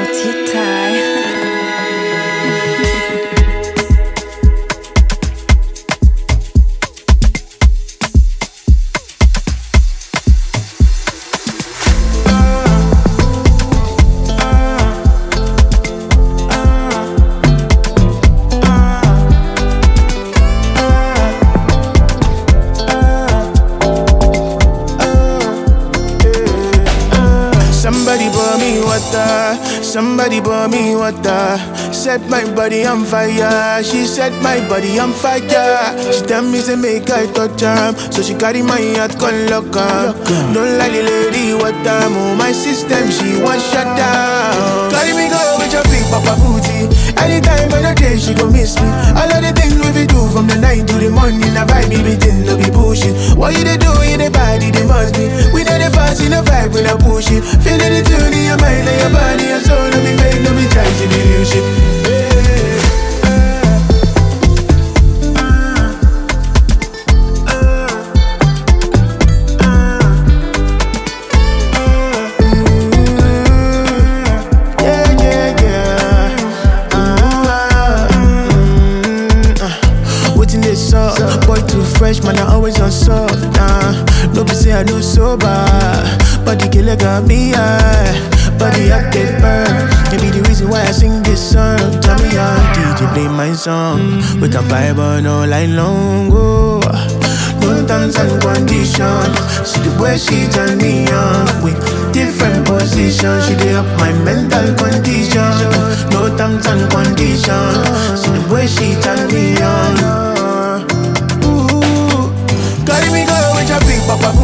Titai. Somebody pour me water. Set my body on fire. She set my body on fire. She tell me to make I touch her, so she carry my heart con lock her. Don't like the lady what time. Oh my system she want shut down. Carry me go with your big papa booty. Anytime on the day she gon' miss me. All of the things we do from the night to the morning. I vibe me between no be bullshit. What you they do in the body they must be. We know the fast in the vibe when I push it. Feeling the tune in your mind and your body and soul. No be fake, no be try to be real shit. Fresh man, I always on soft. No be say I no sober, but the killer got me high. Body up get burned. Maybe the reason why I sing this song. Tell me how DJ play my song. We can vibe on all night long. Oh, no terms and conditions. See the way she turn me on with different positions. She dey up my mental condition. No terms and conditions. See the way she turn me on. Carry me go with your big papa